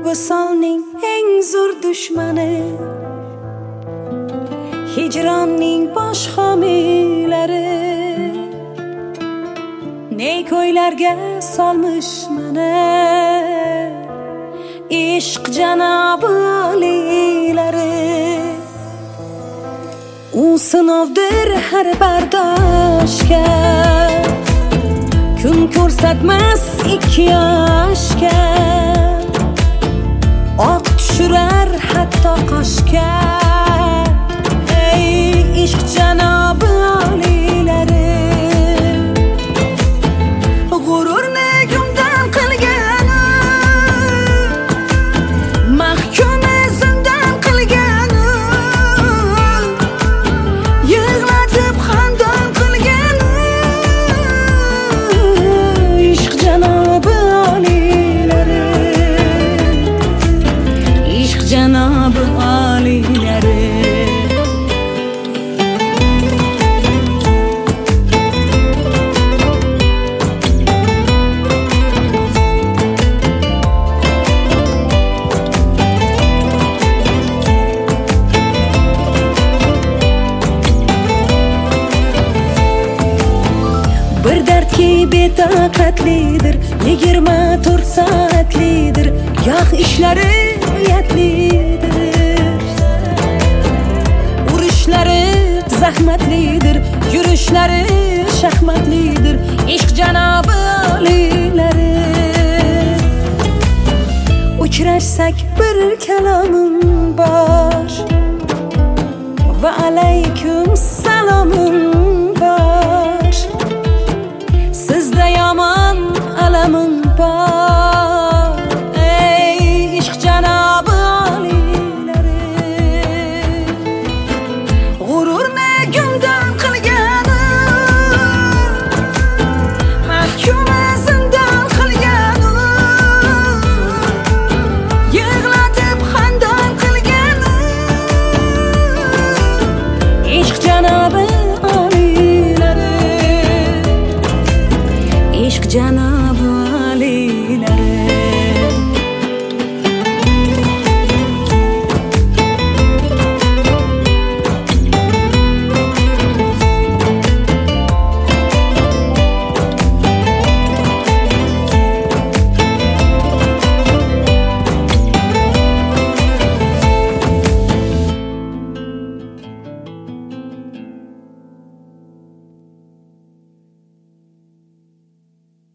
visolning eng zo'r dushmani, hijronning bosh homiylari. Ne ko'ylarga solmish mana ishq janobi oliylari. U sinovdir har bardoshga, kun ko'rsatmas ikki yoshga, oq tushirar hatto qoshga. Ey ishq janobi oliylari, g'ururni gumdan qilgani, mahkumi zindon qilgani, yig'latib xandon qilgani. Ishq janobi oliylari, ishq janobi oliylari. Bir dardki betaqatlidir, 24 soatlidir, yo'q ishlari uyatlidir. Urishlari zahmatlidir, yurishlari shaxmatlidir. Ishq janobi oliylari, uchrashsak bir kalomim bor va alaykum salomim bor. Sizda yomon alamim bor. Ey ishq janobi oliylari, g'ururni gumdon qilgani, mahkumi zindon qilgani, yig'latib xandon qilgani. Ishq janobi oliylari, ishq janobi